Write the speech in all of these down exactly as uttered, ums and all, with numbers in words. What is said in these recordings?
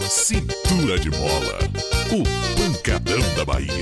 Cintura de Mola, o pancadão da Bahia.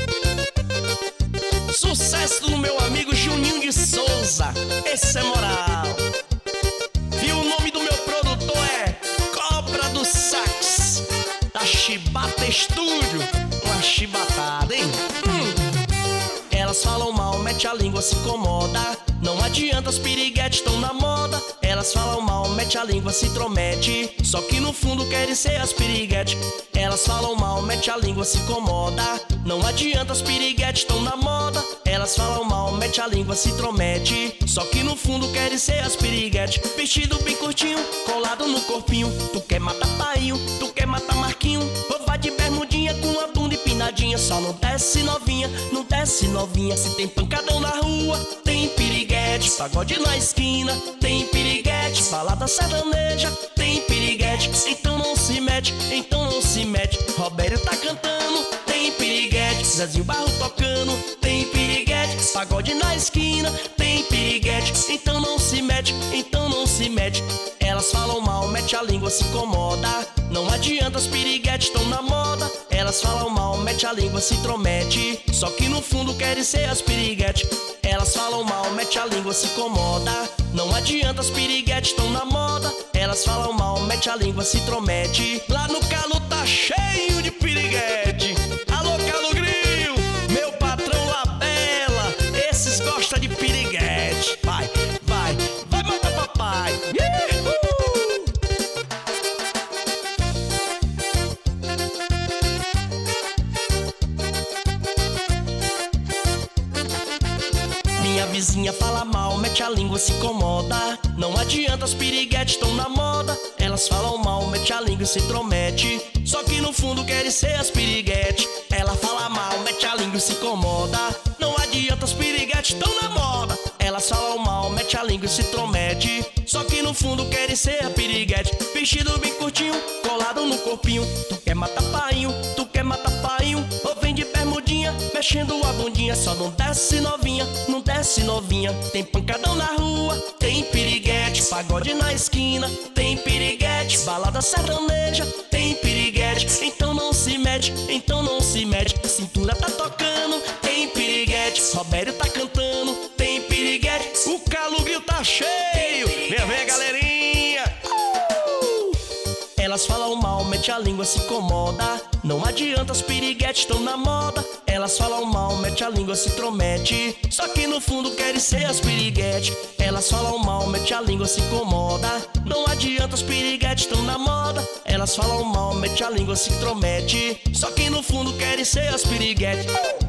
Sucesso do meu amigo Juninho de Souza, esse é moral. E o nome do meu produtor é Cobra do Sax, da Chibata Estúdio. Uma chibatada, hein? Hum. Elas falam mal, mete a língua, se incomoda. Não adianta, as piriguetes estão na moda. Elas falam mal, mete a língua, se intromete. Só que no fundo querem ser as piriguetes. Elas falam mal, mete a língua, se incomoda. Não adianta, as piriguetes estão na moda. Elas falam mal, mete a língua, se intromete. Só que no fundo querem ser as piriguetes. Vestido bem curtinho, colado no corpinho. Tu quer matar painho, tu quer matar Marquinho. Ou vai de bermudinha com a bunda empinadinha. Só não desce novinha, não desce novinha. Se tem pancadão na rua, tem piriguete. Pagode na esquina, tem piriguete. Balada sertaneja, tem piriguete. Então não se mete, então não se mete. Robério tá cantando, tem piriguete. Zezinho Barro tocando, tem piriguete. Pagode na esquina, tem piriguete. Então não se mete, então não se mete. Elas falam mal, mete a língua, se incomoda. Não adianta, as piriguetes estão na moda. Elas falam mal, mete a língua, se intromete. Só que no fundo querem ser as piriguetes. Elas falam mal, mete a língua, se incomoda. Não adianta, as piriguetes estão na moda. Elas falam mal, mete a língua, se intromete. Lá no Calo tá cheio de piriguete. Alô, Calo Grill, meu patrão Labela, esses gostam de piriguete. Vai, vai, vai matar papai. Uhul! Minha vizinha fala mal, mete a língua, se incomoda. Não adianta, as piriguetes estão na moda. Elas falam mal, mete a língua, se intromete. Só que no fundo querem ser as piriguetes. Ela fala mal, mete a língua, se incomoda. Não adianta, as piriguetes estão na moda. Elas falam mal, mete a língua, se intromete. Só que no fundo querem ser a piriguete. Vestido bem curtinho, colado no corpinho. Tu quer matar painho, tu quer matar painho. Ou vem de bermudinha, mexendo a bundinha. Só não desce novinha, não desce novinha. Tem pancadão na rua, tem piriguete. Pagode na esquina, tem piriguete. Balada sertaneja, tem piriguete. Então não se mete, então não se mete. A cintura tá tocando, tem piriguete. Robério tá cantando, tem piriguete. O Calo Grill tá cheio, vem, vem galerinha. uh! Elas falam mal, mete a língua, se incomoda. Não adianta, as piriguetes estão na moda. Elas falam mal, mete a língua, se intromete. Só que no fundo querem ser as piriguetes. Elas falam mal, mete a língua, se incomoda. Não adianta, as piriguetes estão na moda. Elas falam mal, mete a língua, se intromete. Só que no fundo querem ser as piriguetes.